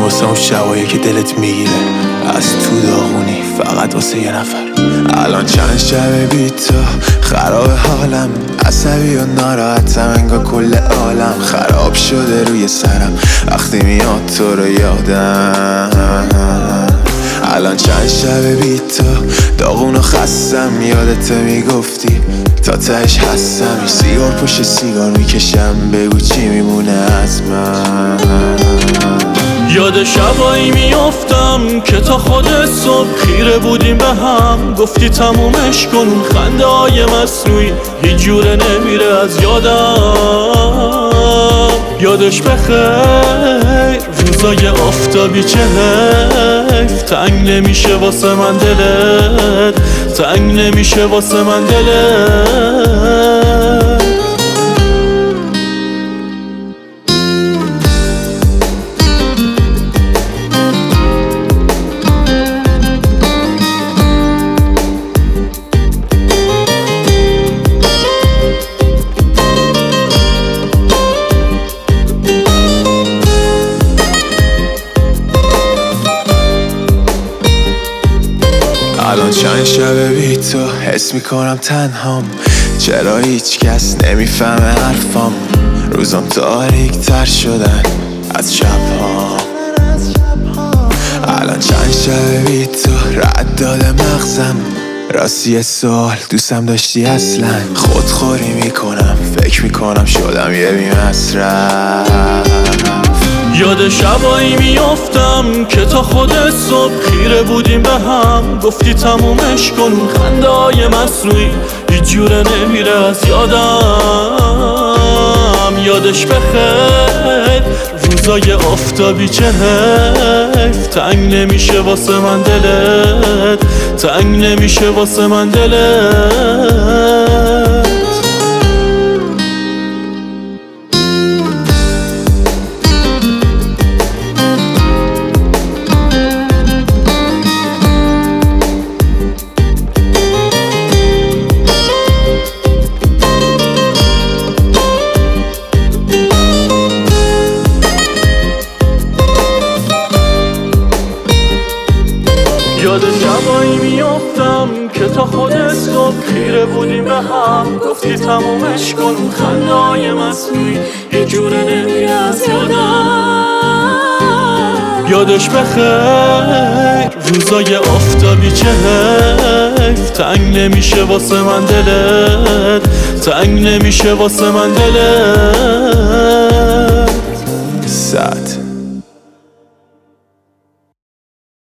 واسه اون شبایی که دلت میگیره از تو داغونی فقط واسه یه نفر. الان چند شب بی تو خراب حالم، عصبی و ناراحتم انگار کل عالم خراب شده روی سرم وقتی میاد تو رو یادم. الان چند شب بی تو داغون و خستم، یادت میگفتی تا تهش هستم. سیگار پشت سیگار میکشم، بگو چی میمونه از من. یاد شبایی میافتم که تا خود صبح خیره بودیم به هم، گفتی تمومش کن. خنده های مصنوعی هیچ جوره نمیره از یادم. یادش بخیر روزای آفتابی، چه حیف تنگ نمیشه واسه من دلت، تنگ نمیشه واسه من دلت. الان چند شب بی تو حس میکنم تنهام، چرا هیچ کس نمیفهمه حرفام. روزام تاریک تر شدن از شبها. الان چند شب بی تو رد داده مغزم، راستی سوال دوستم داشتی اصلا؟ خودخوری میکنم فکر میکنم شدم یه بی‌مصرف. یاد شبایی میافتم که تا خود صبح خیره بودیم به هم، گفتی تمومش کن. خنده های مصنوعی هیچ جوره نمیره از یادم. یادش بخیر روزای آفتابی، چه حیف تنگ نمیشه واسه من دلت، تنگ نمیشه واسه من دلت. یاد شبایی میافتم که تا خود صبح خیره بودیم به هم، گفتی تمومش کن. خنده های مصنوعی یه جوره نمیره از یادم. یادش بخیر روزای آفتابی، چه حیف تنگ نمیشه واسه من دلت، تنگ نمیشه واسه من دلت.